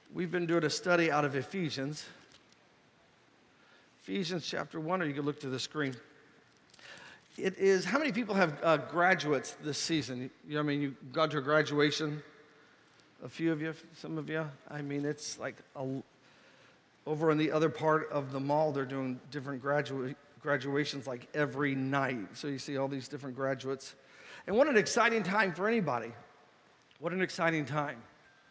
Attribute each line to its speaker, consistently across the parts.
Speaker 1: We've been doing a study out of Ephesians. Ephesians chapter 1, or you can look to the screen. It is, how many people have graduates this season? You know, I mean, you got to a graduation, a few of you, some of you. I mean, it's like over in the other part of the mall, they're doing different graduations like every night. So you see all these different graduates. And what an exciting time for anybody. What an exciting time.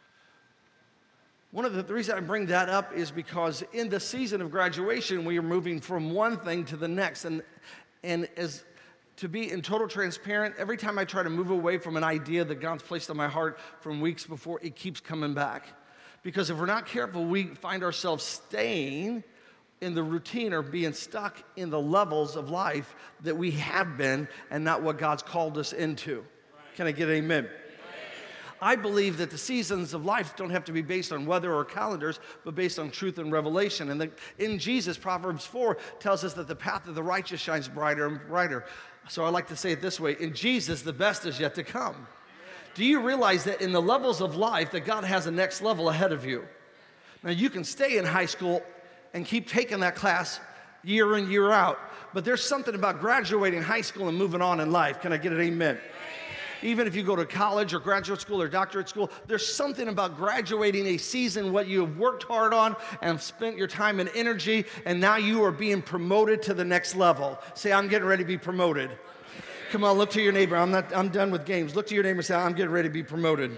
Speaker 1: One of the reason I bring that up is because in the season of graduation, we are moving from one thing to the next. And as to be in total transparent, every time I try to move away from an idea that God's placed on my heart from weeks before, it keeps coming back. Because if we're not careful, we find ourselves staying in the routine or being stuck in the levels of life that we have been and not what God's called us into. Can I get an amen? I believe that the seasons of life don't have to be based on weather or calendars, but based on truth and revelation. And in Jesus, Proverbs 4 tells us that the path of the righteous shines brighter and brighter. So I like to say it this way: in Jesus, the best is yet to come. Do you realize that in the levels of life, that God has a next level ahead of you? Now, you can stay in high school and keep taking that class year in, year out, but there's something about graduating high school and moving on in life. Can I get an amen? Even if you go to college or graduate school or doctorate school, there's something about graduating a season, what you have worked hard on and spent your time and energy, and now you are being promoted to the next level. Say, I'm getting ready to be promoted. Come on, look to your neighbor. I'm done with games. Look to your neighbor and say, I'm getting ready to be promoted.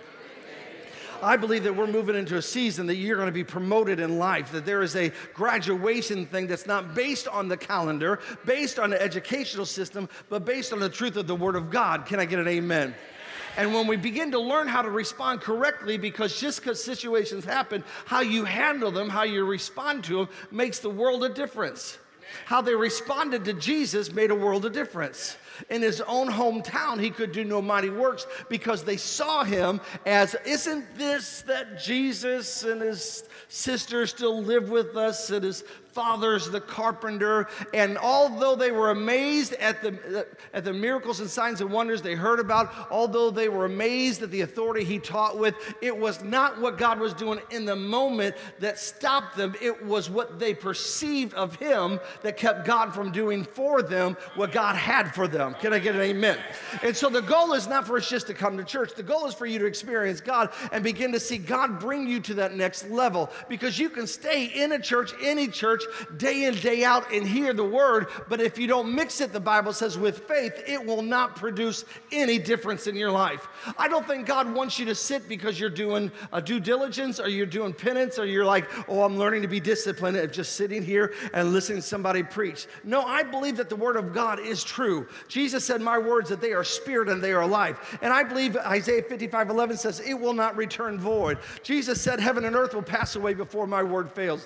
Speaker 1: I believe that we're moving into a season that you're going to be promoted in life, that there is a graduation thing that's not based on the calendar, based on the educational system, but based on the truth of the Word of God. Can I get an amen? And when we begin to learn how to respond correctly, because situations happen, how you handle them, how you respond to them, makes the world a difference. How they responded to Jesus made a world of difference. In his own hometown, he could do no mighty works because they saw him as, isn't this that Jesus and his sister still live with us, and his father's the carpenter? And although they were amazed at the miracles and signs and wonders they heard about, although they were amazed at the authority he taught with, it was not what God was doing in the moment that stopped them. It was what they perceived of him that kept God from doing for them what God had for them. Can I get an amen? And so the goal is not for us just to come to church. The goal is for you to experience God and begin to see God bring you to that next level. Because you can stay in a church, any church, day in, day out, and hear the word, but if you don't mix it, the Bible says, with faith, it will not produce any difference in your life. I don't think God wants you to sit because you're doing a due diligence, or you're doing penance, or you're like, oh, I'm learning to be disciplined, and just sitting here and listening to somebody preach. No, I believe that the word of God is true. Jesus said, my words, that they are spirit and they are life. And I believe Isaiah 55:11 says, it will not return void. Jesus said, heaven and earth will pass away before my word fails.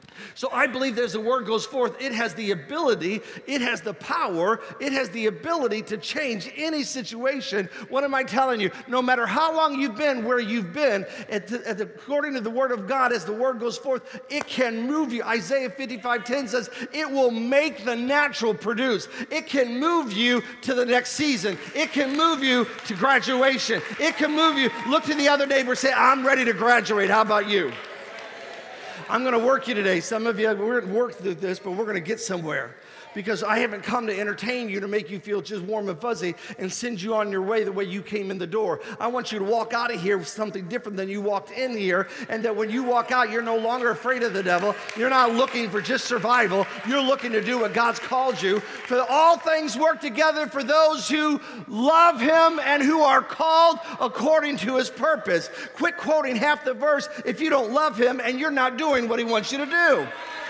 Speaker 1: So I believe as the word goes forth, it has the ability, it has the power, it has the ability to change any situation. What am I telling you? No matter how long you've been where you've been, according to the word of God, as the word goes forth, it can move you. Isaiah 55:10 says, it will make the natural produce. It can move you to the next season. It can move you to graduation. It can move you. Look to the other neighbor and say, I'm ready to graduate. How about you? I'm going to work you today. Some of you, we're going to work through this, but we're going to get somewhere. Because I haven't come to entertain you, to make you feel just warm and fuzzy and send you on your way the way you came in the door. I want you to walk out of here with something different than you walked in here, and that when you walk out, you're no longer afraid of the devil. You're not looking for just survival. You're looking to do what God's called you. For all things work together for those who love him and who are called according to his purpose. Quit quoting half the verse if you don't love him and you're not doing what he wants you to do.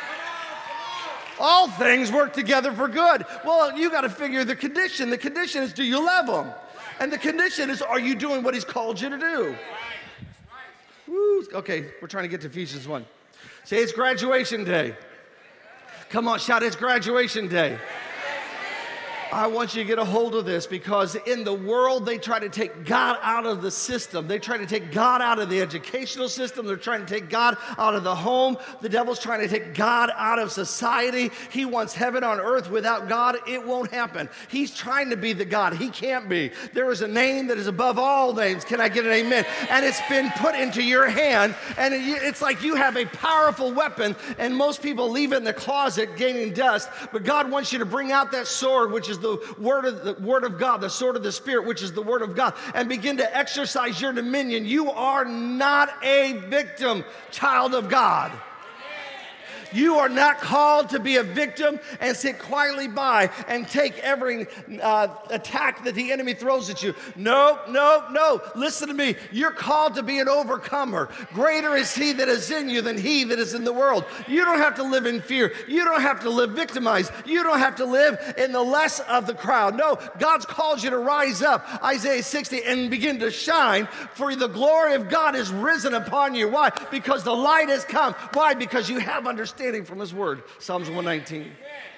Speaker 1: All things work together for good. Well, you got to figure the condition. The condition is, do you love him? And the condition is, are you doing what he's called you to do? Woo. Okay, we're trying to get to Ephesians 1. Say, it's graduation day. Come on, shout, it's graduation day. I want you to get a hold of this, because in the world, they try to take God out of the system. They try to take God out of the educational system. They're trying to take God out of the home. The devil's trying to take God out of society. He wants heaven on earth. Without God, it won't happen. He's trying to be the God. He can't be. There is a name that is above all names. Can I get an amen? And it's been put into your hand, and it's like you have a powerful weapon, and most people leave it in the closet gaining dust, but God wants you to bring out that sword, which is the word of God, the sword of the Spirit, which is the word of God, and begin to exercise your dominion. You are not a victim, child of God. You are not called to be a victim and sit quietly by and take every attack that the enemy throws at you. No, no, no. Listen to me. You're called to be an overcomer. Greater is he that is in you than he that is in the world. You don't have to live in fear. You don't have to live victimized. You don't have to live in the less of the crowd. No, God's called you to rise up, Isaiah 60, and begin to shine, for the glory of God is risen upon you. Why? Because the light has come. Why? Because you have understanding from his word, Psalms 119.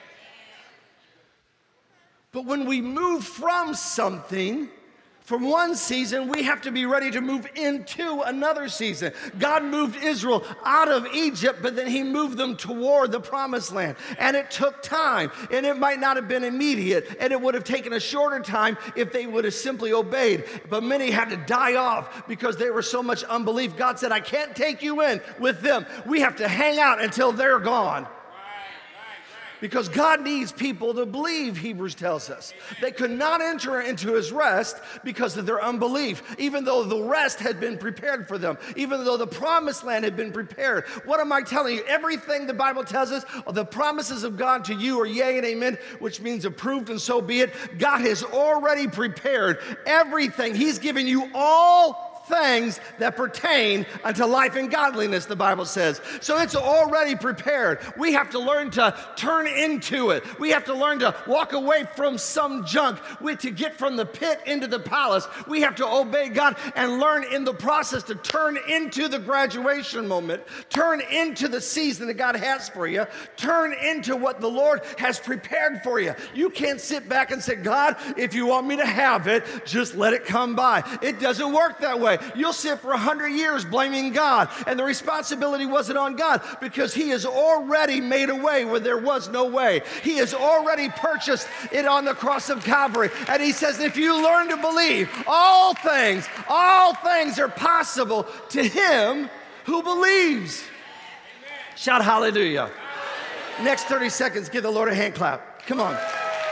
Speaker 1: But when we move from something, from one season, we have to be ready to move into another season. God moved Israel out of Egypt, but then he moved them toward the promised land. And it took time, and it might not have been immediate, and it would have taken a shorter time if they would have simply obeyed. But many had to die off because there was so much unbelief. God said, I can't take you in with them. We have to hang out until they're gone. Because God needs people to believe, Hebrews tells us. They could not enter into his rest because of their unbelief, even though the rest had been prepared for them, even though the promised land had been prepared. What am I telling you? Everything the Bible tells us, the promises of God to you are yea and amen, which means approved, and so be it. God has already prepared everything. He's given you all things that pertain unto life and godliness, the Bible says. So it's already prepared. We have to learn to turn into it. We have to learn to walk away from some junk. To get from the pit into the palace, we have to obey God and learn in the process to turn into the graduation moment, turn into the season that God has for you, turn into what the Lord has prepared for you. You can't sit back and say, God, if you want me to have it, just let it come by. It doesn't work that way. You'll sit for 100 years blaming God, and the responsibility wasn't on God, because he has already made a way where there was no way. He has already purchased it on the cross of Calvary, and he says, if you learn to believe, all things are possible to him who believes. Shout hallelujah. Next 30 seconds, give the Lord a hand clap. Come on.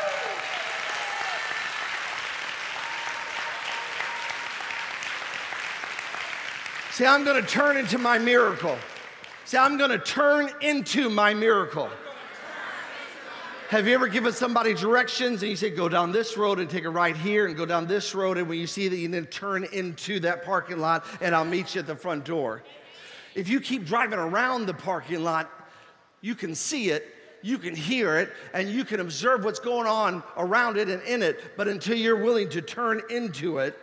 Speaker 1: Say, I'm going to turn into my miracle. Say, I'm going to turn into my miracle. Have you ever given somebody directions and you say, go down this road and take a right here and go down this road, and when you see that, you then turn into that parking lot and I'll meet you at the front door. If you keep driving around the parking lot, you can see it, you can hear it, and you can observe what's going on around it and in it, but until you're willing to turn into it.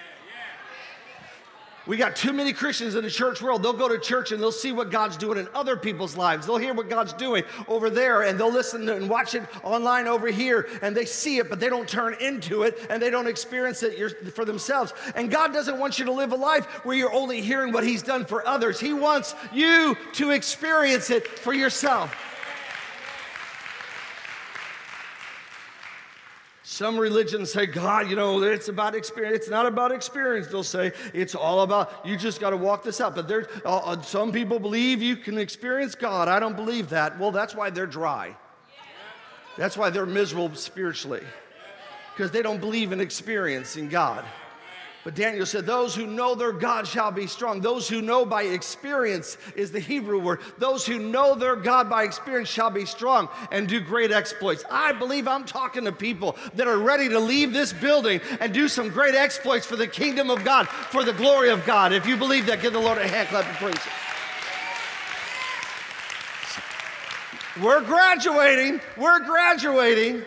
Speaker 1: We got too many Christians in the church world. They'll go to church and they'll see what God's doing in other people's lives. They'll hear what God's doing over there, and they'll listen and watch it online over here, and they see it, but they don't turn into it, and they don't experience it for themselves. And God doesn't want you to live a life where you're only hearing what he's done for others. He wants you to experience it for yourself. Some religions say, God, it's about experience. It's not about experience. They'll say it's all about, you just got to walk this out. But some people believe you can experience God. I don't believe that. Well, that's why they're dry. That's why they're miserable spiritually, because they don't believe in experiencing God. But Daniel said, those who know their God shall be strong. Those who know by experience is the Hebrew word. Those who know their God by experience shall be strong and do great exploits. I believe I'm talking to people that are ready to leave this building and do some great exploits for the kingdom of God, for the glory of God. If you believe that, give the Lord a hand clap and praise him. We're graduating. We're graduating.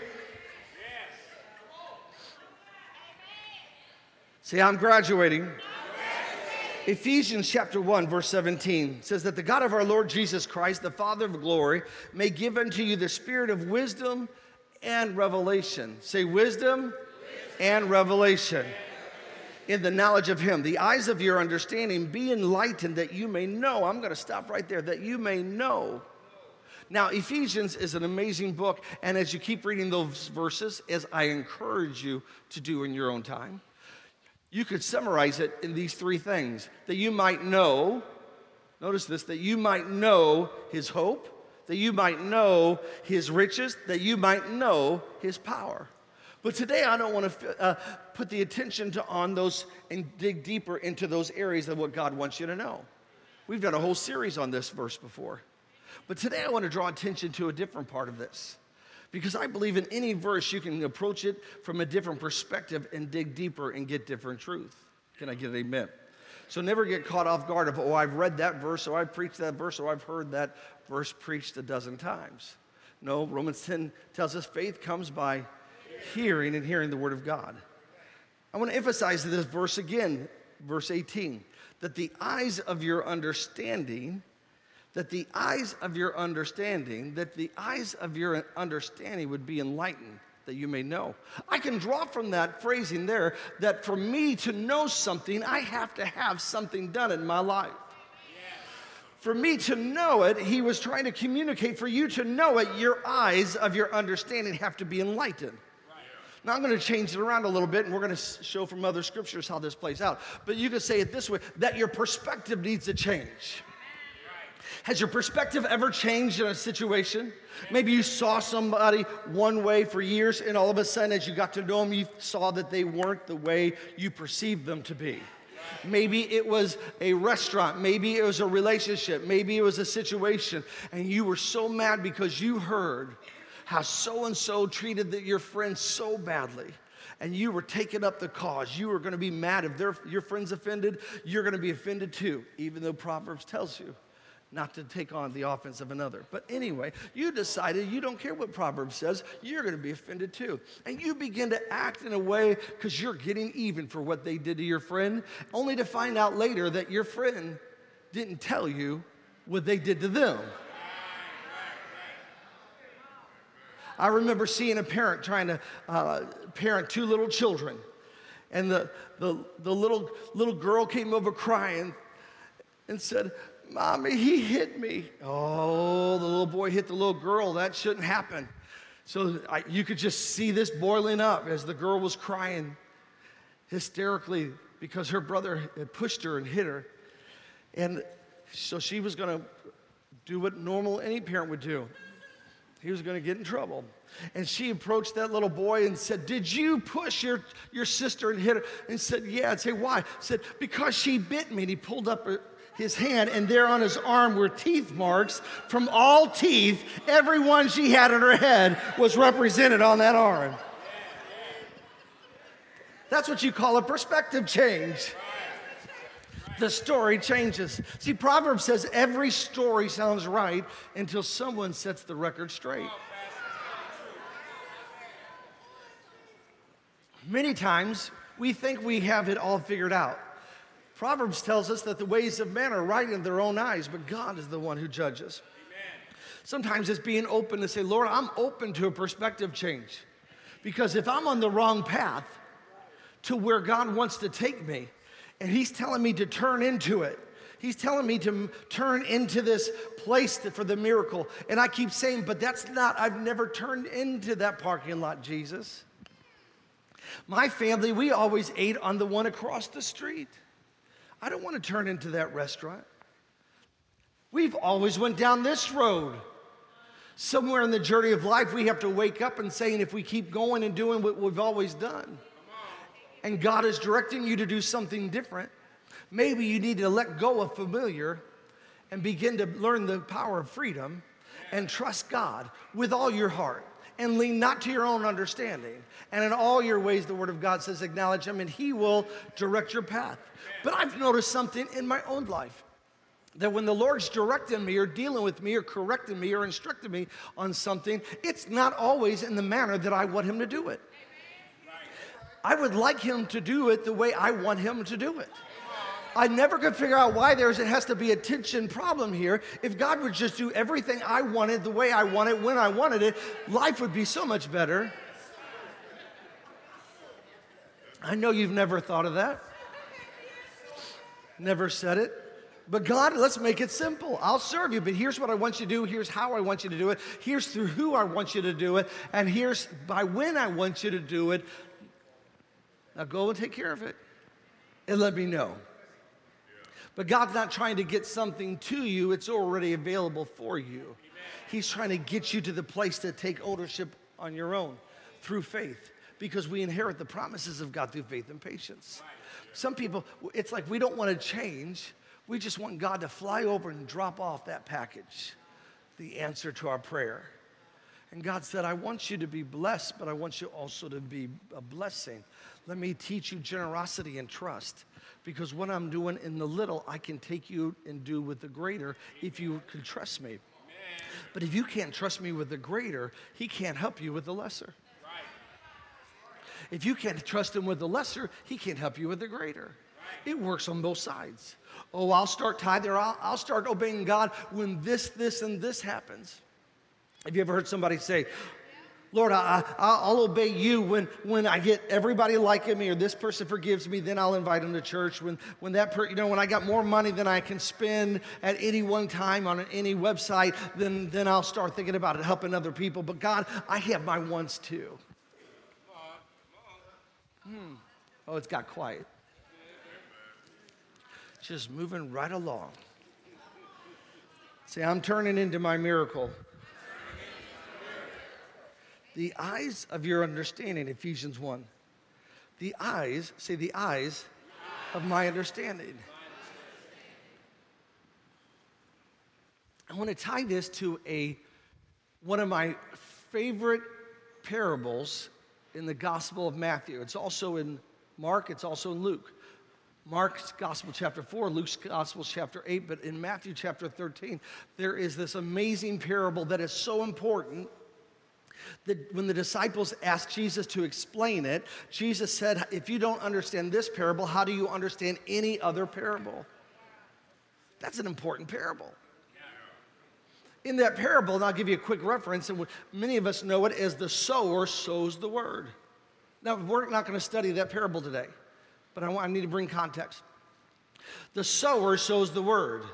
Speaker 1: Say, I'm graduating. Ephesians chapter 1, verse 17 says that the God of our Lord Jesus Christ, the Father of glory, may give unto you the spirit of wisdom and revelation. Say wisdom and revelation. In the knowledge of him, the eyes of your understanding be enlightened that you may know. I'm going to stop right there, that you may know. Now, Ephesians is an amazing book, and as you keep reading those verses, as I encourage you to do in your own time, you could summarize it in these three things. That you might know, notice this, that you might know his hope, that you might know his riches, that you might know his power. But today I don't want to put the attention on those and dig deeper into those areas of what God wants you to know. We've done a whole series on this verse before. But today I want to draw attention to a different part of this. Because I believe in any verse you can approach it from a different perspective and dig deeper and get different truth. Can I get an amen? So never get caught off guard of, oh, I've read that verse, or I've preached that verse, or I've heard that verse preached a dozen times. No, Romans 10 tells us faith comes by hearing and hearing the word of God. I want to emphasize this verse again, verse 18, that the eyes of your understanding, would be enlightened, that you may know. I can draw from that phrasing there that for me to know something, I have to have something done in my life. For me to know it, he was trying to communicate, for you to know it, your eyes of your understanding have to be enlightened. Now, I'm going to change it around a little bit, and we're going to show from other scriptures how this plays out. But you could say it this way, that your perspective needs to change. Has your perspective ever changed in a situation? Maybe you saw somebody one way for years, and all of a sudden, as you got to know them, you saw that they weren't the way you perceived them to be. Maybe it was a restaurant, maybe it was a relationship, maybe it was a situation, and you were so mad because you heard how so-and-so treated your friend so badly, and you were taking up the cause. You were going to be mad. If your friend's offended, you're going to be offended too, even though Proverbs tells you not to take on the offense of another. But anyway, you decided you don't care what Proverbs says. You're going to be offended too. And you begin to act in a way because you're getting even for what they did to your friend, only to find out later that your friend didn't tell you what they did to them. I remember seeing a parent trying to parent two little children. And the little girl came over crying and said, "Mommy, he hit me." Oh, the little boy hit the little girl. That shouldn't happen. So you could just see this boiling up as the girl was crying hysterically because her brother had pushed her and hit her. And so she was going to do what normal any parent would do. He was going to get in trouble. And she approached that little boy and said, "Did you push your sister and hit her?" And said, "Yeah." I'd say, "Why?" Said, "Because she bit me." And he pulled up his hand, and there on his arm were teeth marks from all teeth. Every one she had on her head was represented on that arm. That's what you call a perspective change. The story changes. See, Proverbs says every story sounds right until someone sets the record straight. Many times, we think we have it all figured out. Proverbs tells us that the ways of men are right in their own eyes, but God is the one who judges. Amen. Sometimes it's being open to say, "Lord, I'm open to a perspective change." Because if I'm on the wrong path to where God wants to take me, and he's telling me to turn into it. He's telling me to turn into this place for the miracle. And I keep saying, "But that's not, I've never turned into that parking lot, Jesus." My family, we always ate on the one across the street. I don't want to turn into that restaurant. We've always went down this road. Somewhere in the journey of life, we have to wake up and saying, if we keep going and doing what we've always done, and God is directing you to do something different, maybe you need to let go of familiar and begin to learn the power of freedom and trust God with all your heart and lean not to your own understanding. And in all your ways, the Word of God says, acknowledge Him and He will direct your path. But I've noticed something in my own life, that when the Lord's directing me or dealing with me or correcting me or instructing me on something, it's not always in the manner that I want Him to do it. I would like Him to do it the way I want Him to do it. I never could figure out why it has to be a tension problem here. If God would just do everything I wanted, the way I wanted, when I wanted it, life would be so much better. I know you've never thought of that. Never said it. But God, let's make it simple. I'll serve you, but here's what I want you to do. Here's how I want you to do it. Here's through who I want you to do it. And here's by when I want you to do it. Now go and take care of it and let me know. But God's not trying to get something to you. It's already available for you. He's trying to get you to the place to take ownership on your own through faith, because we inherit the promises of God through faith and patience. Some people, it's like we don't want to change. We just want God to fly over and drop off that package, the answer to our prayer. And God said, I want you to be blessed, but I want you also to be a blessing. Let me teach you generosity and trust, because what I'm doing in the little, I can take you and do with the greater if you can trust me. But if you can't trust me with the greater, he can't help you with the lesser. If you can't trust him with the lesser, he can't help you with the greater. It works on both sides. Oh, I'll start tithing, or I'll start obeying God when this, and this happens. Have you ever heard somebody say, Lord, I'll obey you when I get everybody liking me, or this person forgives me, then I'll invite them to church. When when I got more money than I can spend at any one time on any website, then I'll start thinking about it, helping other people. But God, I have my wants too. Oh, it's got quiet. Just moving right along. See, I'm turning into my miracle. The eyes of your understanding, Ephesians 1. The eyes of my understanding. I want to tie this to one of my favorite parables in the Gospel of Matthew. It's also in Mark, it's also in Luke. Mark's Gospel chapter 4, Luke's Gospel chapter 8, but in Matthew chapter 13, there is this amazing parable that is so important that when the disciples asked Jesus to explain it, Jesus said, if you don't understand this parable, how do you understand any other parable? That's an important parable. In that parable, and I'll give you a quick reference, and many of us know it as the sower sows the word. Now, we're not going to study that parable today, but I need to bring context. The sower sows the word.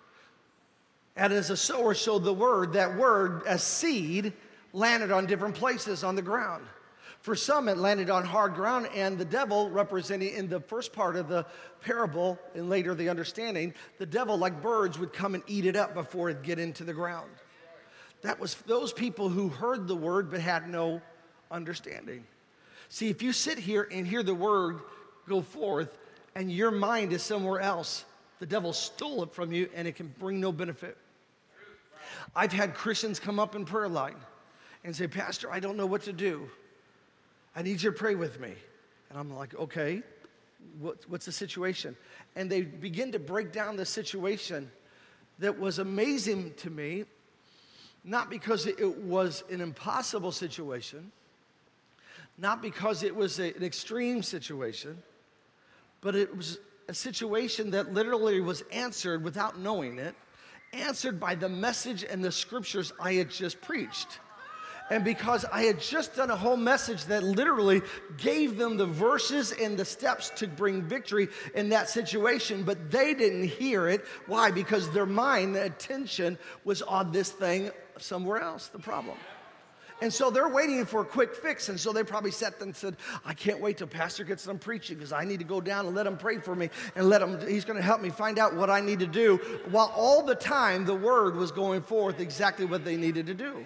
Speaker 1: And as a sower sowed the word, that word as seed landed on different places on the ground. For some, it landed on hard ground, and the devil, representing in the first part of the parable and later the understanding, the devil, like birds, would come and eat it up before it get into the ground. That was those people who heard the word but had no understanding. See, if you sit here and hear the word go forth and your mind is somewhere else, the devil stole it from you and it can bring no benefit. I've had Christians come up in prayer line and say, Pastor, I don't know what to do. I need you to pray with me. And I'm like, okay, what's the situation? And they begin to break down the situation that was amazing to me, not because it was an impossible situation, not because it was an extreme situation, but it was a situation that literally was answered without knowing it, answered by the message and the scriptures I had just preached. And because I had just done a whole message that literally gave them the verses and the steps to bring victory in that situation, but they didn't hear it. Why? Because their mind, their attention was on this thing somewhere else, the problem. And so they're waiting for a quick fix, and so they probably sat there and said, I can't wait till Pastor gets done preaching because I need to go down and let him pray for me and he's going to help me find out what I need to do, while all the time the word was going forth exactly what they needed to do.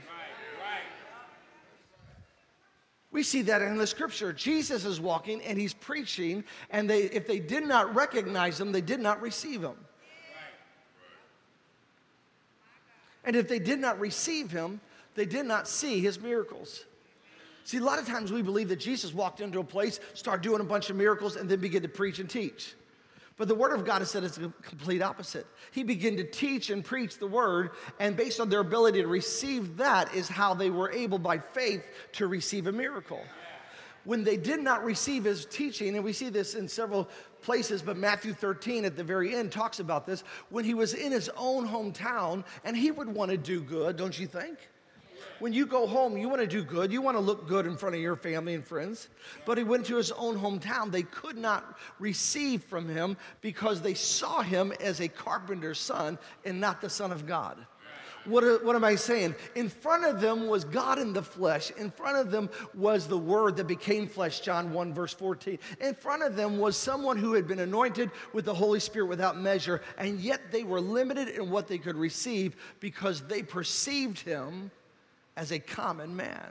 Speaker 1: We see that in the scripture. Jesus is walking and he's preaching, and if they did not recognize him, they did not receive him. And if they did not receive him, they did not see his miracles. See, a lot of times we believe that Jesus walked into a place, started doing a bunch of miracles, and then began to preach and teach. But the Word of God has said it's the complete opposite. He began to teach and preach the Word, and based on their ability to receive that is how they were able by faith to receive a miracle. When they did not receive his teaching, and we see this in several places, but Matthew 13 at the very end talks about this, when he was in his own hometown, and he would want to do good, don't you think? When you go home, you want to do good. You want to look good in front of your family and friends. But he went to his own hometown. They could not receive from him because they saw him as a carpenter's son and not the Son of God. What am I saying? In front of them was God in the flesh. In front of them was the Word that became flesh, John 1, verse 14. In front of them was someone who had been anointed with the Holy Spirit without measure, and yet they were limited in what they could receive because they perceived him as a common man.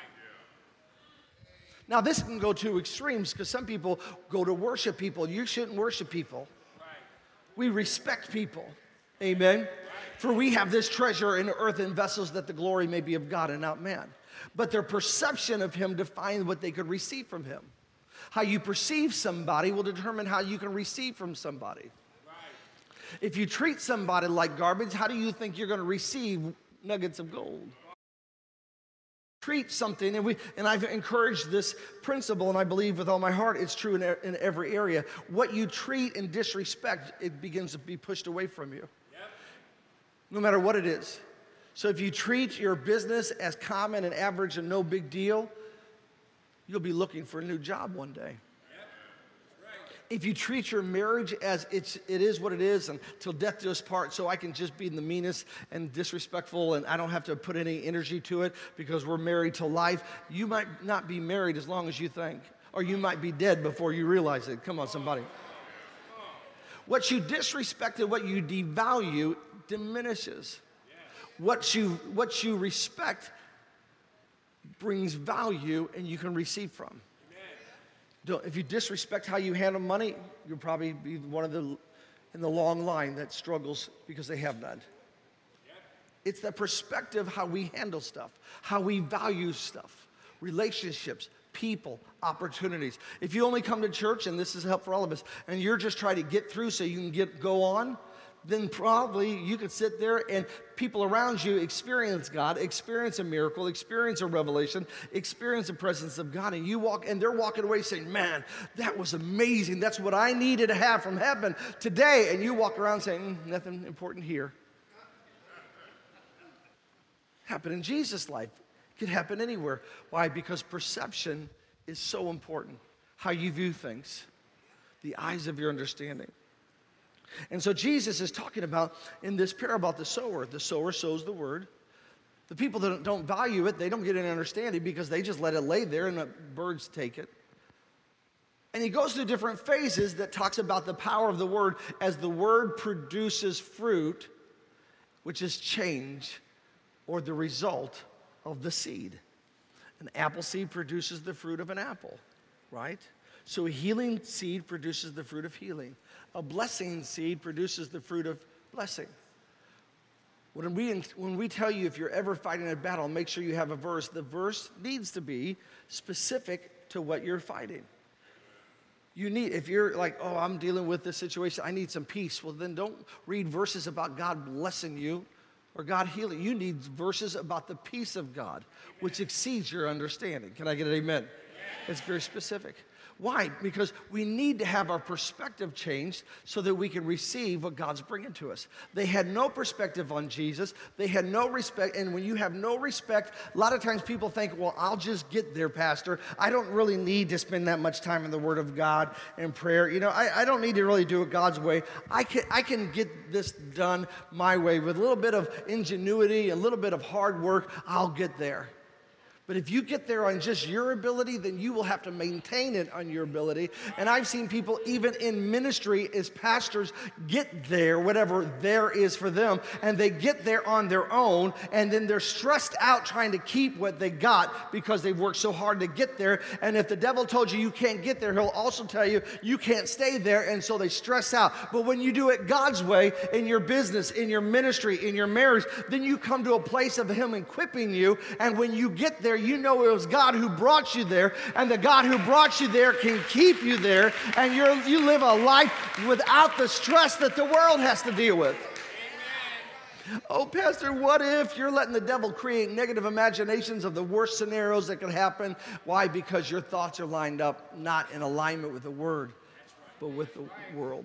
Speaker 1: Now, this can go to extremes because some people go to worship people. You shouldn't worship people. We respect people. Amen. For we have this treasure in earthen vessels that the glory may be of God and not man. But their perception of him defined what they could receive from him. How you perceive somebody will determine how you can receive from somebody. If you treat somebody like garbage, how do you think you're going to receive nuggets of gold? Treat something, and I've encouraged this principle, and I believe with all my heart it's true in every area. What you treat and disrespect, it begins to be pushed away from you. No matter what it is. So if you treat your business as common and average and no big deal, you'll be looking for a new job one day. If you treat your marriage as it is what it is, and till death do us part, so I can just be the meanest and disrespectful, and I don't have to put any energy to it because we're married to life, you might not be married as long as you think, or you might be dead before you realize it. Come on, somebody. What you disrespect and what you devalue diminishes. What you respect brings value, and you can receive from. If you disrespect how you handle money, you'll probably be one of the in the long line that struggles because they have none. It's the perspective how we handle stuff, how we value stuff, relationships, people, opportunities. If you only come to church, and this is help for all of us, and you're just trying to get through so you can go on, then probably you could sit there and people around you experience God, experience a miracle, experience a revelation, experience the presence of God, and you walk, and they're walking away saying, man, that was amazing. That's what I needed to have from heaven today. And you walk around saying, nothing important here. Happened in Jesus' life. It could happen anywhere. Why? Because perception is so important. How you view things. The eyes of your understanding. And so Jesus is talking about, in this parable about the sower. The sower sows the word. The people that don't value it, they don't get any understanding because they just let it lay there and the birds take it. And he goes through different phases that talks about the power of the word as the word produces fruit, which is change or the result of the seed. An apple seed produces the fruit of an apple, right? So a healing seed produces the fruit of healing. A blessing seed produces the fruit of blessing. When we tell you if you're ever fighting a battle, make sure you have a verse. The verse needs to be specific to what you're fighting. If you're like, oh, I'm dealing with this situation, I need some peace. Well, then don't read verses about God blessing you or God healing. You need verses about the peace of God, which exceeds your understanding. Can I get an amen? It's very specific. Why? Because we need to have our perspective changed so that we can receive what God's bringing to us. They had no perspective on Jesus. They had no respect. And when you have no respect, a lot of times people think, well, I'll just get there, Pastor. I don't really need to spend that much time in the Word of God and prayer. You know, I don't need to really do it God's way. I can get this done my way with a little bit of ingenuity, a little bit of hard work. I'll get there. But if you get there on just your ability, then you will have to maintain it on your ability. And I've seen people, even in ministry as pastors, get there, whatever there is for them, and they get there on their own, and then they're stressed out trying to keep what they got because they've worked so hard to get there. And if the devil told you you can't get there, he'll also tell you you can't stay there, and so they stress out. But when you do it God's way, in your business, in your ministry, in your marriage, then you come to a place of him equipping you, and when you get there, you know it was God who brought you there, and the God who brought you there can keep you there, and you live a life without the stress that the world has to deal with. Amen. Oh, Pastor, what if you're letting the devil create negative imaginations of the worst scenarios that could happen? Why? Because your thoughts are lined up, not in alignment with the Word. but with the world.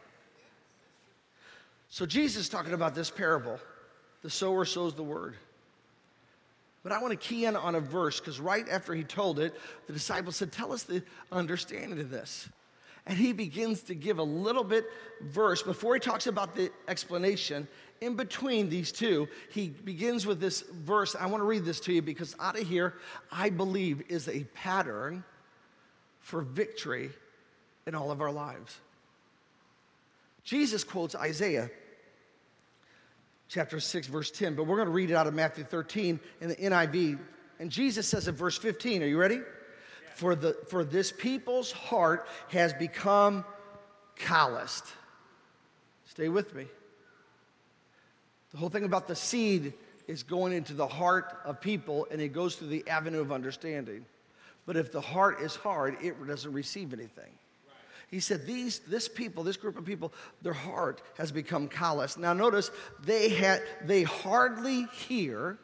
Speaker 1: So Jesus is talking about this parable. The sower sows the word. But I want to key in on a verse, because right after he told it, the disciples said, tell us the understanding of this. And he begins to give a little bit verse before he talks about the explanation. In between these two, he begins with this verse. I want to read this to you because out of here, I believe, is a pattern for victory in all of our lives. Jesus quotes Isaiah chapter 6, verse 10, but we're going to read it out of Matthew 13 in the NIV. And Jesus says in verse 15, are you ready? For this people's heart has become calloused. Stay with me. The whole thing about the seed is going into the heart of people, and it goes through the avenue of understanding. But if the heart is hard, it doesn't receive anything. He said, this group of people, their heart has become callous. Now notice, they hardly hear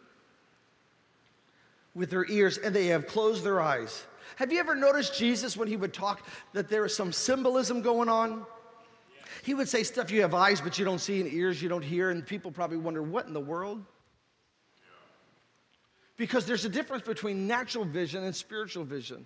Speaker 1: with their ears, and they have closed their eyes. Have you ever noticed Jesus, when he would talk, that there is some symbolism going on? He would say stuff, you have eyes, but you don't see, and ears you don't hear, and people probably wonder, what in the world? Because there's a difference between natural vision and spiritual vision.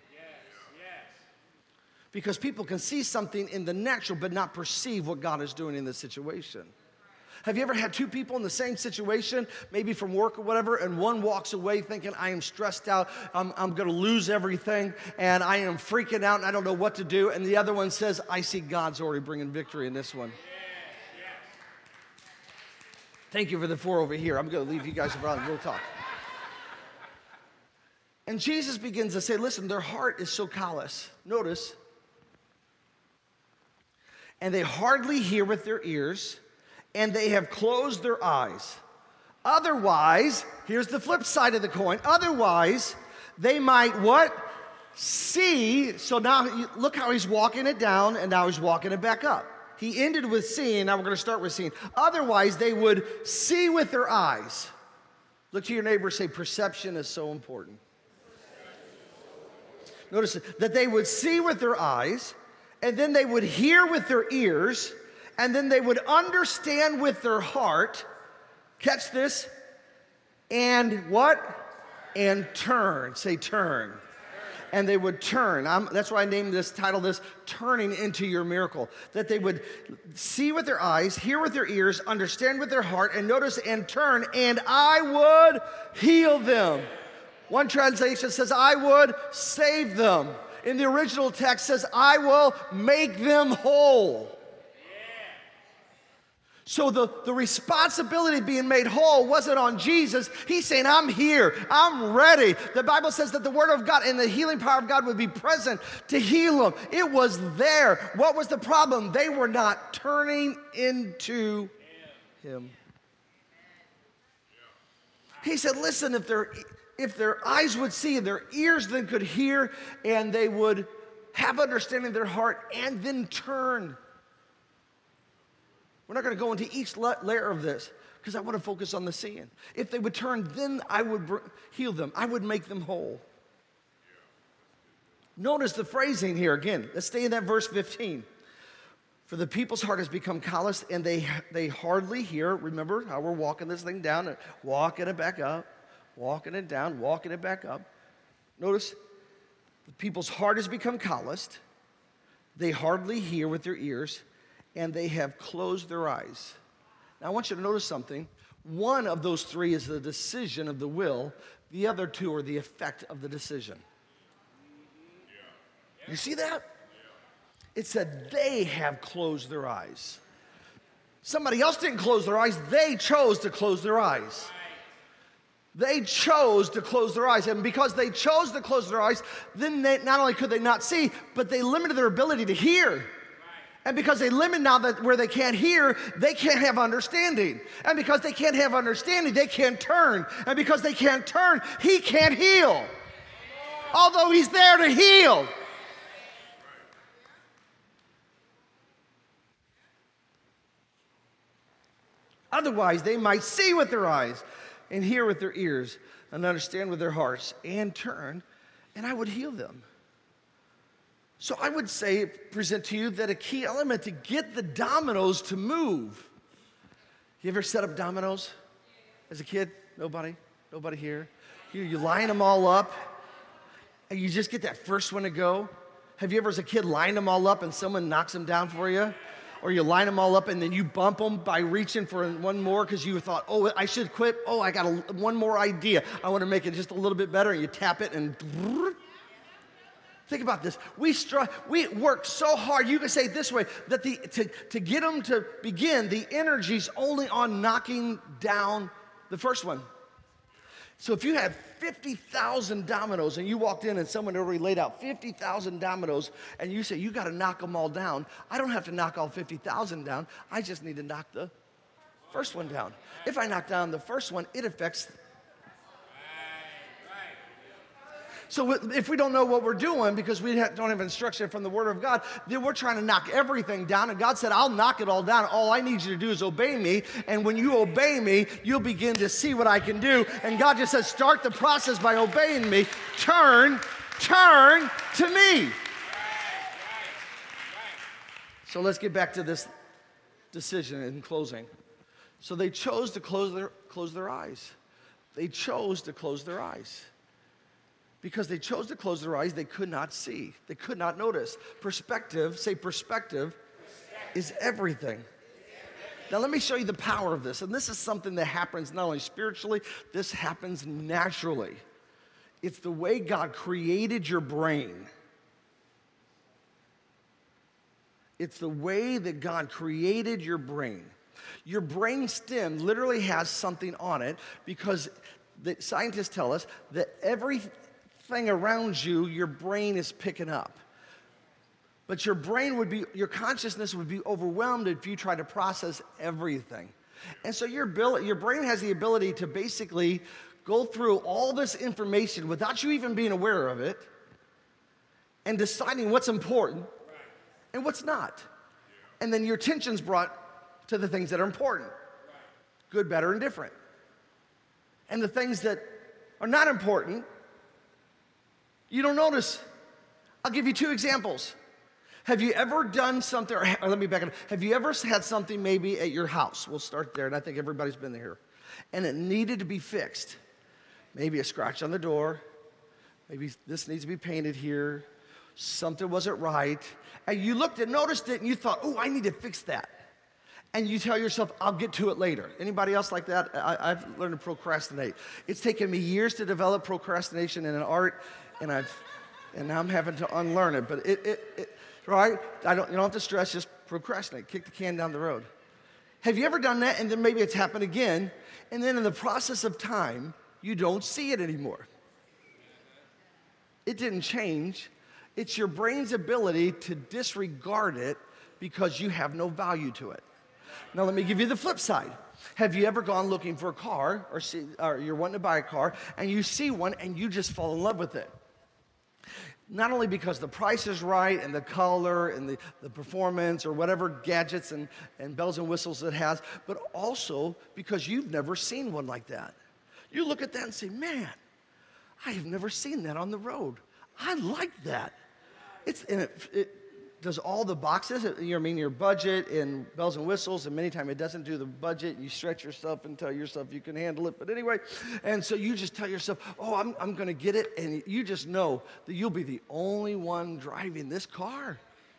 Speaker 1: Because people can see something in the natural but not perceive what God is doing in the situation. Have you ever had two people in the same situation, maybe from work or whatever, and one walks away thinking, I am stressed out, I'm going to lose everything, and I am freaking out, and I don't know what to do, and the other one says, I see God's already bringing victory in this one. Thank you for the 4 over here. I'm going to leave you guys around. We'll talk. And Jesus begins to say, listen, their heart is so callous. Notice, and they hardly hear with their ears, and they have closed their eyes. Otherwise, here's the flip side of the coin. Otherwise, they might what? See. So now look how he's walking it down, and now he's walking it back up. He ended with seeing. Now we're going to start with seeing. Otherwise, they would see with their eyes. Look to your neighbor and say, perception is so important. Notice that they would see with their eyes, and then they would hear with their ears, and then they would understand with their heart, catch this, and what? And turn. Say turn. And they would turn. That's why I named this, title this, Turning into Your Miracle. That they would see with their eyes, hear with their ears, understand with their heart, and notice, and turn, and I would heal them. One translation says, I would save them. In the original text says, I will make them whole. So the responsibility of being made whole wasn't on Jesus. He's saying, I'm here. I'm ready. The Bible says that the Word of God and the healing power of God would be present to heal them. It was there. What was the problem? They were not turning into Him. He said, listen, if their eyes would see and their ears then could hear, and they would have understanding in their heart and then turn. We're not going to go into each layer of this because I want to focus on the seeing. If they would turn, then I would heal them. I would make them whole. Notice the phrasing here again. Let's stay in that verse 15. For the people's heart has become calloused, and they hardly hear. Remember how we're walking this thing down and walking it back up, walking it down, walking it back up. Notice the people's heart has become calloused. They hardly hear with their ears, and they have closed their eyes. Now I want you to notice something. One of those 3 is the decision of the will. The other 2 are the effect of the decision. You see that? It said they have closed their eyes. Somebody else didn't close their eyes. They chose to close their eyes. They chose to close their eyes. And because they chose to close their eyes, then not only could they not see, but they limited their ability to hear. And because they limit now that where they can't hear, they can't have understanding. And because they can't have understanding, they can't turn. And because they can't turn, He can't heal. Although He's there to heal. Otherwise, they might see with their eyes and hear with their ears and understand with their hearts and turn, and I would heal them. So I would say, present to you that a key element to get the dominoes to move. You ever set up dominoes as a kid? Nobody? Nobody here? You line them all up, and you just get that first one to go. Have you ever, as a kid, lined them all up and someone knocks them down for you? Or you line them all up and then you bump them by reaching for one more because you thought, oh, I should quit. Oh, I got one more idea. I want to make it just a little bit better. And you tap it and think about this. We work so hard. You can say it this way, that to get them to begin, the energy's only on knocking down the first one. So if you had 50,000 dominoes and you walked in and someone already laid out 50,000 dominoes and you say, you got to knock them all down, I don't have to knock all 50,000 down. I just need to knock the first one down. If I knock down the first one, it affects. So if we don't know what we're doing because we don't have instruction from the Word of God, then we're trying to knock everything down. And God said, I'll knock it all down. All I need you to do is obey me. And when you obey me, you'll begin to see what I can do. And God just says, start the process by obeying me. Turn to me. So let's get back to this decision in closing. So they chose to close their eyes. They chose to close their eyes. Because they chose to close their eyes, they could not see. They could not notice. Perspective, say perspective, is everything. Now let me show you the power of this. And this is something that happens not only spiritually, this happens naturally. It's the way God created your brain. It's the way that God created your brain. Your brain stem literally has something on it because the scientists tell us that everything around you, your brain is picking up. But your consciousness would be overwhelmed if you try to process everything. And so your brain has the ability to basically go through all this information without you even being aware of it and deciding what's important and what's not. And then your attention's brought to the things that are important. Good, better, and different. And the things that are not important, you don't notice. I'll give you two examples. Have you ever done something, or let me back up. Have you ever had something maybe at your house? We'll start there, and I think everybody's been there. And it needed to be fixed. Maybe a scratch on the door. Maybe this needs to be painted here. Something wasn't right. And you looked and noticed it, and you thought, oh, I need to fix that. And you tell yourself, I'll get to it later. Anybody else like that? I've learned to procrastinate. It's taken me years to develop procrastination in an art, and now I'm having to unlearn it. But right? You don't have to stress, just procrastinate. Kick the can down the road. Have you ever done that? And then maybe it's happened again. And then in the process of time, you don't see it anymore. It didn't change. It's your brain's ability to disregard it because you have no value to it. Now, let me give you the flip side. Have you ever gone looking for a car, or you're wanting to buy a car, and you see one, and you just fall in love with it? Not only because the price is right, and the color, and the performance, or whatever gadgets and bells and whistles it has, but also because you've never seen one like that. You look at that and say, man, I have never seen that on the road. I like that. It does all the boxes, your budget and bells and whistles, and many times it doesn't do the budget. You stretch yourself and tell yourself you can handle it. But anyway, and so you just tell yourself, oh, I'm going to get it, and you just know that you'll be the only one driving this car.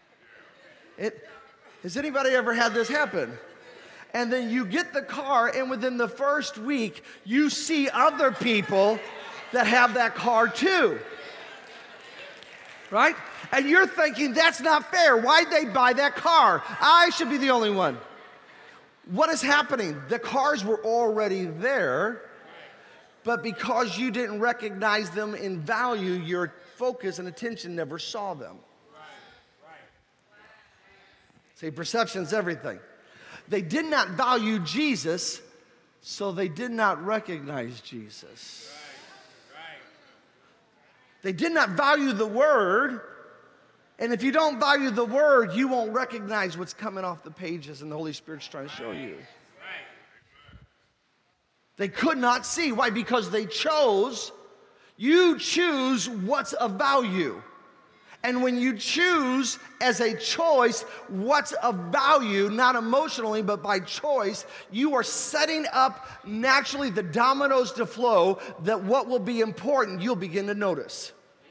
Speaker 1: Has anybody ever had this happen? And then you get the car, and within the first week, you see other people that have that car too. Right? And you're thinking, that's not fair. Why'd they buy that car? I should be the only one. What is happening? The cars were already there, but because you didn't recognize them in value, your focus and attention never saw them. See, perception's everything. They did not value Jesus, so they did not recognize Jesus. They did not value the Word, and if you don't value the Word, you won't recognize what's coming off the pages and the Holy Spirit's trying to show you. They could not see. Why? Because they chose. You choose what's of value. And when you choose as a choice what's of value, not emotionally, but by choice, you are setting up naturally the dominoes to flow that what will be important, you'll begin to notice.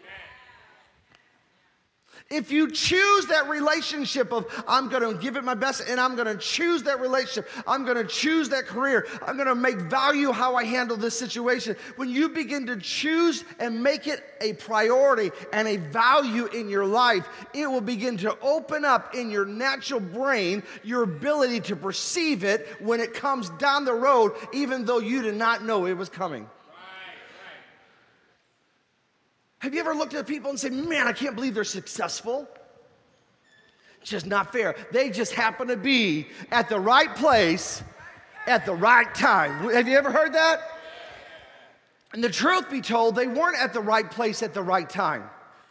Speaker 1: If you choose that relationship of, I'm going to give it my best and I'm going to choose that relationship, I'm going to choose that career, I'm going to make value how I handle this situation. When you begin to choose and make it a priority and a value in your life, it will begin to open up in your natural brain your ability to perceive it when it comes down the road, even though you did not know it was coming. Have you ever looked at people and said, man, I can't believe they're successful? It's just not fair. They just happen to be at the right place at the right time. Have you ever heard that? And the truth be told, they weren't at the right place at the right time.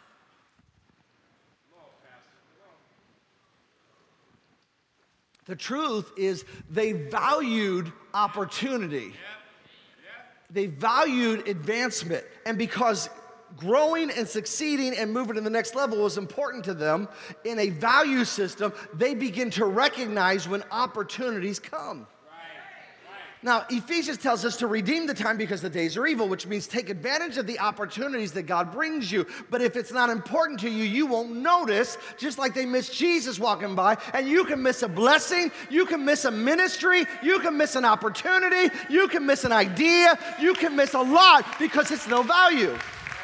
Speaker 1: The truth is they valued opportunity. They valued advancement. And because growing and succeeding and moving to the next level was important to them in a value system, they begin to recognize when opportunities come. Now, Ephesians tells us to redeem the time because the days are evil, which means take advantage of the opportunities that God brings you. But if it's not important to you, you won't notice, just like they missed Jesus walking by, and you can miss a blessing, you can miss a ministry, you can miss an opportunity, you can miss an idea, you can miss a lot because it's no value.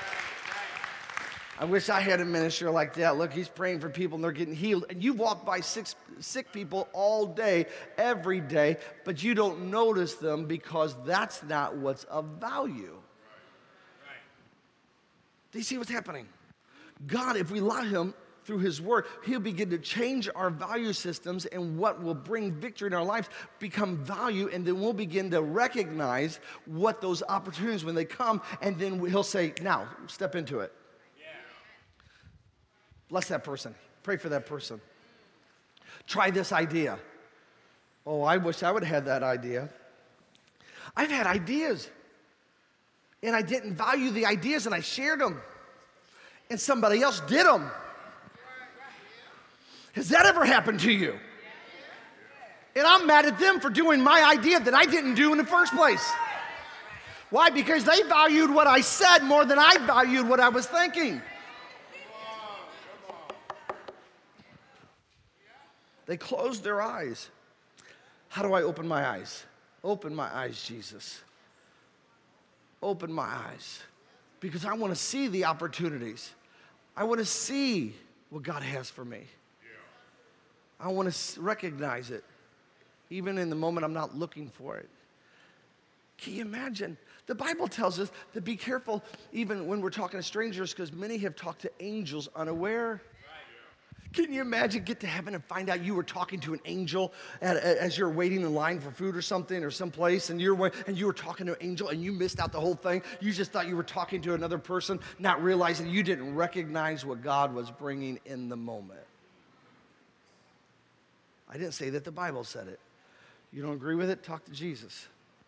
Speaker 1: I wish I had a minister like that. Look, he's praying for people and they're getting healed. And you walk by sick people all day, every day, but you don't notice them because that's not what's of value. Do you see what's happening? God, if we allow him through his word, he'll begin to change our value systems, and what will bring victory in our lives become value, and then we'll begin to recognize what those opportunities when they come, and then he'll say, now, step into it. Bless that person. Pray for that person. Try this idea. Oh, I wish I would have had that idea. I've had ideas, and I didn't value the ideas, and I shared them, and somebody else did them. Has that ever happened to you? And I'm mad at them for doing my idea that I didn't do in the first place. Why? Because they valued what I said more than I valued what I was thinking. They closed their eyes. How do I open my eyes? Open my eyes, Jesus. Open my eyes. Because I want to see the opportunities. I want to see what God has for me. I want to recognize it, even in the moment I'm not looking for it. Can you imagine? The Bible tells us to be careful even when we're talking to strangers, because many have talked to angels unaware. Can you imagine get to heaven and find out you were talking to an angel as you're waiting in line for food or something or someplace, and you were talking to an angel and you missed out the whole thing? You just thought you were talking to another person, not realizing you didn't recognize what God was bringing in the moment. I didn't say that, the Bible said it. You don't agree with it? Talk to Jesus.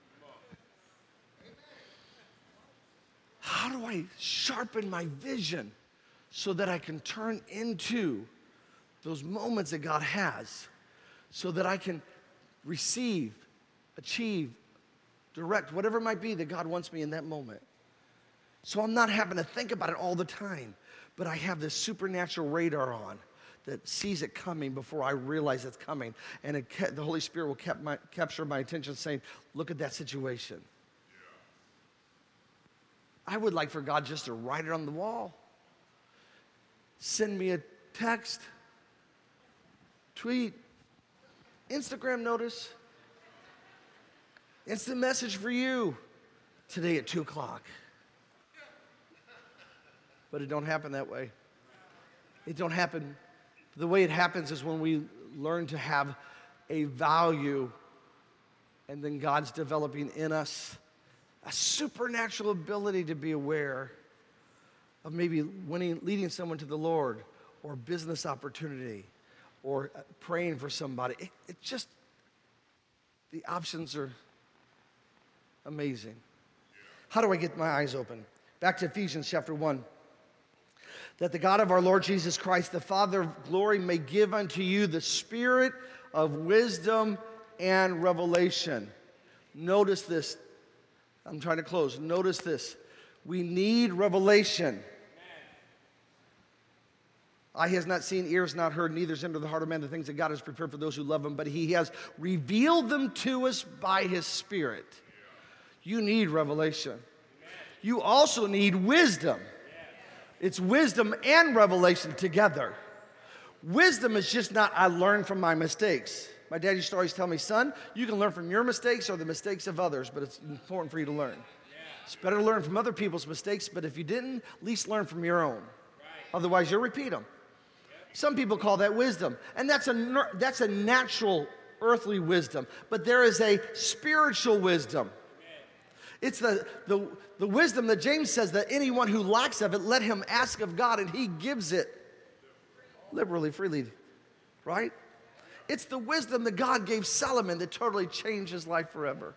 Speaker 1: How do I sharpen my vision so that I can turn into those moments that God has, so that I can receive, achieve, direct, whatever it might be that God wants me in that moment? So I'm not having to think about it all the time, but I have this supernatural radar on that sees it coming before I realize it's coming. And the Holy Spirit will capture my attention saying, look at that situation. I would like for God just to write it on the wall. Send me a text, tweet, Instagram notice, instant message for you today at 2 o'clock. But it don't happen that way. It don't happen. The way it happens is when we learn to have a value, and then God's developing in us a supernatural ability to be aware of maybe leading someone to the Lord, or business opportunity, or praying for somebody. It just, the options are amazing. How do I get my eyes open? Back to Ephesians chapter 1. that the God of our Lord Jesus Christ, the Father of glory, may give unto you the spirit of wisdom and revelation. Notice this. I'm trying to close. Notice this. We need revelation. Eye has not seen, ears not heard, neither has entered the heart of man the things that God has prepared for those who love him, but he has revealed them to us by his Spirit. You need revelation. You also need wisdom. It's wisdom and revelation together. Wisdom is just not, I learn from my mistakes. My dad used to always tell me, son, you can learn from your mistakes or the mistakes of others, but it's important for you to learn. It's better to learn from other people's mistakes, but if you didn't, at least learn from your own. Otherwise, you'll repeat them. Some people call that wisdom, and that's a natural earthly wisdom, but there is a spiritual wisdom. It's the wisdom that James says that anyone who lacks of it, let him ask of God, and he gives it liberally, freely, right? It's the wisdom that God gave Solomon that totally changed his life forever.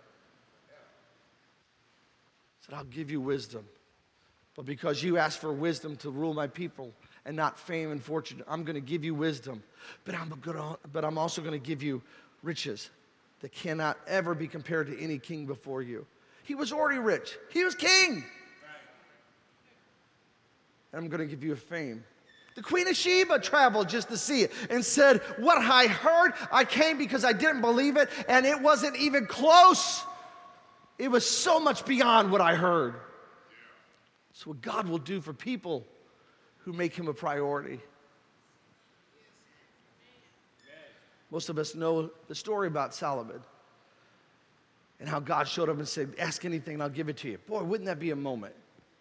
Speaker 1: He said, I'll give you wisdom, but because you asked for wisdom to rule my people and not fame and fortune, I'm going to give you wisdom, but I'm also going to give you riches that cannot ever be compared to any king before you. He was already rich. He was king. And I'm going to give you a fame. The Queen of Sheba traveled just to see it and said, what I heard, I came because I didn't believe it, and it wasn't even close. It was so much beyond what I heard. It's what God will do for people who make him a priority. Most of us know the story about Solomon and how God showed up and said, ask anything and I'll give it to you. Boy, wouldn't that be a moment?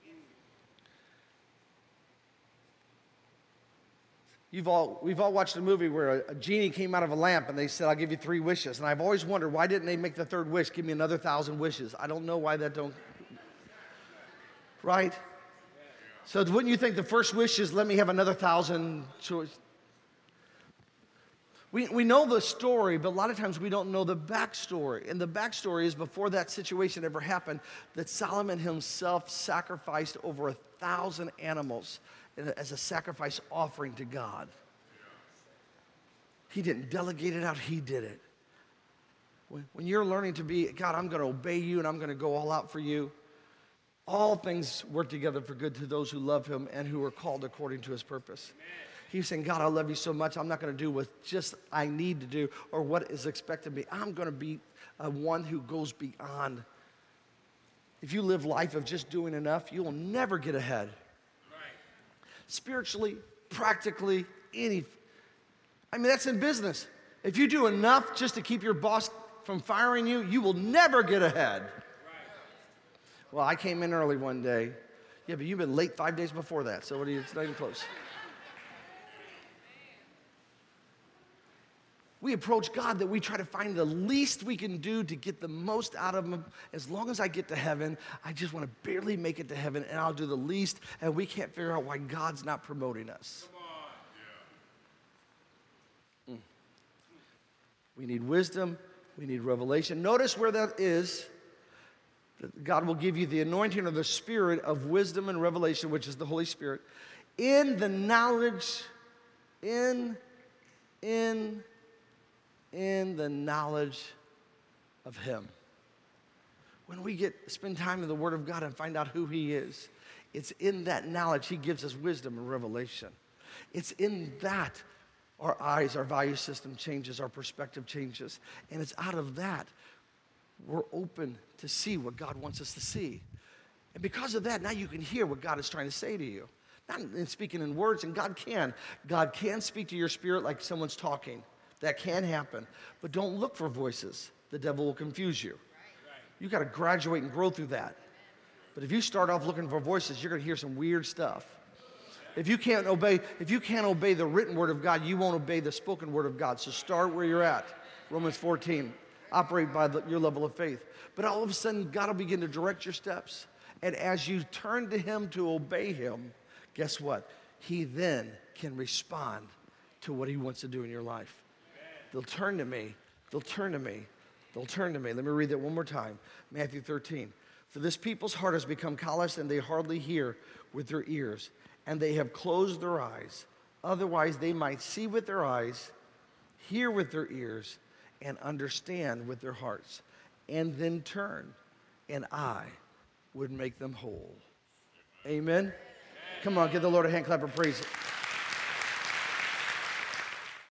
Speaker 1: We've all watched a movie where a genie came out of a lamp and they said, I'll give you 3 wishes. And I've always wondered, why didn't they make the 3rd wish, give me another 1,000 wishes? I don't know why that don't, right? So wouldn't you think the first wish is, let me have another 1,000 choices? We know the story, but a lot of times we don't know the backstory. And the backstory is before that situation ever happened, that Solomon himself sacrificed over 1,000 animals as a sacrifice offering to God. He didn't delegate it out, he did it. When you're learning to be, God, I'm going to obey you and I'm going to go all out for you, all things work together for good to those who love him and who are called according to his purpose. Amen. He's saying, God, I love you so much, I'm not going to do what just I need to do or what is expected of me. I'm going to be one who goes beyond. If you live life of just doing enough, you will never get ahead. Right. Spiritually, practically, that's in business. If you do enough just to keep your boss from firing you, you will never get ahead. Right. Well, I came in early one day. Yeah, but you've been late 5 days before that, so it's not even close. We approach God that we try to find the least we can do to get the most out of him. As long as I get to heaven, I just want to barely make it to heaven, and I'll do the least, and we can't figure out why God's not promoting us. We need wisdom. We need revelation. Notice where that is. That God will give you the anointing or the spirit of wisdom and revelation, which is the Holy Spirit, in the knowledge, in the knowledge of him. When we spend time in the Word of God and find out who he is, it's in that knowledge he gives us wisdom and revelation. It's in that our eyes, our value system changes, our perspective changes. And it's out of that we're open to see what God wants us to see. And because of that, now you can hear what God is trying to say to you. Not in speaking in words, and God can speak to your spirit like someone's talking. That can happen. But don't look for voices. The devil will confuse you. You've got to graduate and grow through that. But if you start off looking for voices, you're going to hear some weird stuff. If you can't obey the written word of God, you won't obey the spoken word of God. So start where you're at. Romans 14. Operate by your level of faith. But all of a sudden, God will begin to direct your steps. And as you turn to him to obey him, guess what? He then can respond to what he wants to do in your life. They'll turn to me. They'll turn to me. They'll turn to me. Let me read that one more time. Matthew 13. For this people's heart has become callous, and they hardly hear with their ears, and they have closed their eyes. Otherwise, they might see with their eyes, hear with their ears, and understand with their hearts, and then turn, and I would make them whole. Amen? Come on, give the Lord a hand clap of praise.